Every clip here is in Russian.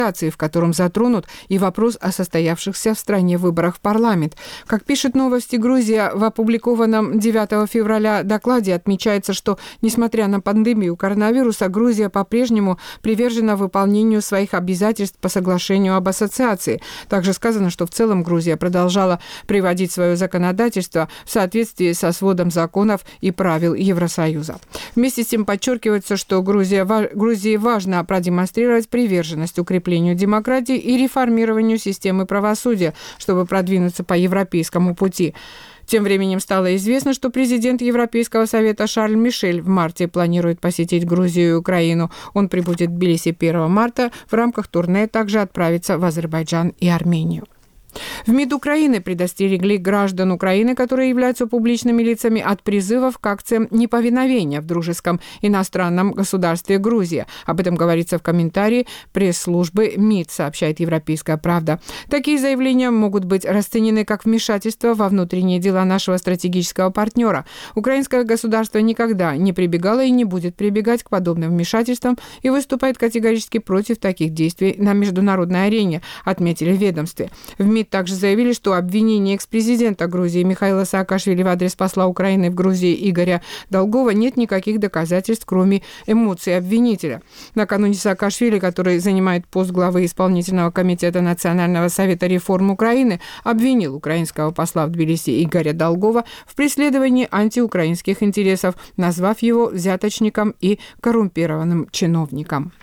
в котором затронут и вопрос о состоявшихся в стране выборах в парламент. Как пишет «Новости Грузия», в опубликованном 9 февраля докладе отмечается, что, несмотря на пандемию коронавируса, Грузия по-прежнему привержена выполнению своих обязательств по соглашению об ассоциации. Также сказано, что в целом Грузия продолжала приводить свое законодательство в соответствии со сводом законов и правил Евросоюза. Вместе с тем подчеркивается, что Грузии важно продемонстрировать приверженность укреплению демократии и реформированию системы правосудия, чтобы продвинуться по европейскому пути. Тем временем стало известно, что президент Европейского совета Шарль Мишель в марте планирует посетить Грузию и Украину. Он прибудет в Тбилиси 1 марта, в рамках турне также отправится в Азербайджан и Армению. В МИД Украины предостерегли граждан Украины, которые являются публичными лицами, от призывов к акциям неповиновения в дружеском иностранном государстве Грузия. Об этом говорится в комментарии пресс-службы МИД, сообщает «Европейская правда». Такие заявления могут быть расценены как вмешательство во внутренние дела нашего стратегического партнера. Украинское государство никогда не прибегало и не будет прибегать к подобным вмешательствам и выступает категорически против таких действий на международной арене, отметили в ведомстве. В МИД также заявили, что обвинение экс-президента Грузии Михаила Саакашвили в адрес посла Украины в Грузии Игоря Долгова нет никаких доказательств, кроме эмоций обвинителя. Накануне Саакашвили, который занимает пост главы исполнительного комитета Национального совета реформ Украины, обвинил украинского посла в Тбилиси Игоря Долгова в преследовании антиукраинских интересов, назвав его взяточником и коррумпированным чиновником.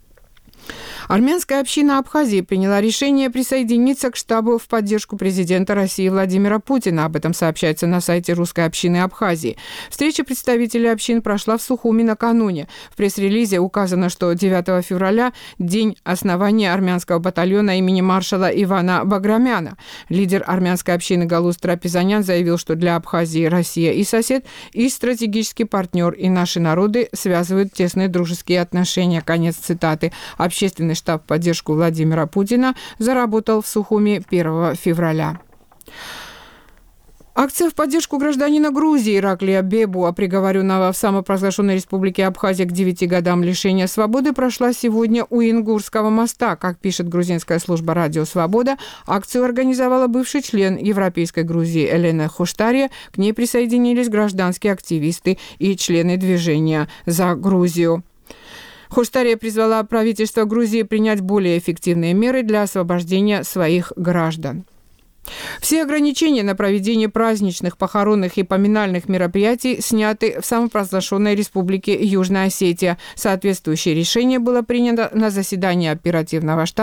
Армянская община Абхазии приняла решение присоединиться к штабу в поддержку президента России Владимира Путина. Об этом сообщается на сайте русской общины Абхазии. Встреча представителей общин прошла в Сухуми накануне. В пресс-релизе указано, что 9 февраля – день основания армянского батальона имени маршала Ивана Баграмяна. Лидер армянской общины Галуз Трапезанян заявил, что для Абхазии Россия и сосед, и стратегический партнер, и наши народы связывают тесные дружеские отношения. Конец цитаты. Общественный штаб в поддержку Владимира Путина заработал в Сухуми 1 февраля. Акция в поддержку гражданина Грузии Ираклия Бебуа, приговоренного в самопровозглашенной республике Абхазия к 9 годам лишения свободы, прошла сегодня у Ингурского моста. Как пишет грузинская служба «Радио Свобода», акцию организовала бывший член Европейской Грузии Элена Хуштария. К ней присоединились гражданские активисты и члены движения «За Грузию». Хуштария призвала правительство Грузии принять более эффективные меры для освобождения своих граждан. Все ограничения на проведение праздничных, похоронных и поминальных мероприятий сняты в самопровозглашенной республике Южная Осетия. Соответствующее решение было принято на заседании оперативного штаба